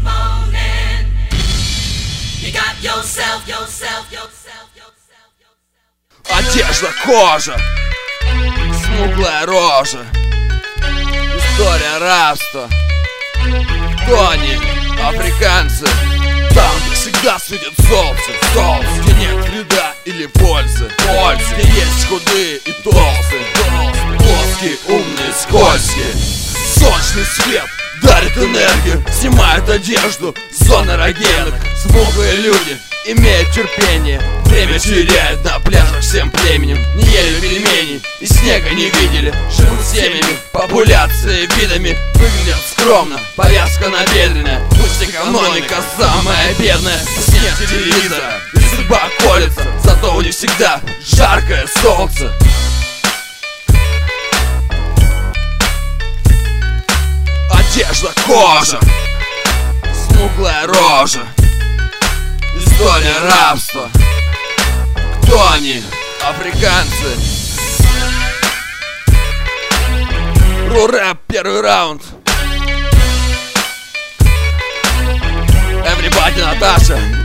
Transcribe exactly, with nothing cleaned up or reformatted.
morning. You got yourself, yourself, yourself, yourself, yourself. Одежда, кожа, смуглая рожа, история рабства. Кто они? Африканцы. Там, где всегда светит солнце, солнце, где нет вреда или пользы, пользы, где есть худые и толстые, толстые, плоские, умные, скользкие. Солнечный свет дарит энергию, снимает одежду с зон эрогенных. Смуглые люди имеют терпение, время теряют на пляжах всем племенем. Не ели пельменей и снега не видели, живут семьями, популяцией, видами. Выглядят скромно, повязка набедренная. Пусть экономика самая бедная, нет телевизора и судьба колется, зато у них всегда жаркое солнце. Одежда, кожа, смуглая рожа, история рабства. Кто они? Африканцы. Ру-рэп, первый раунд. Everybody, Наташа.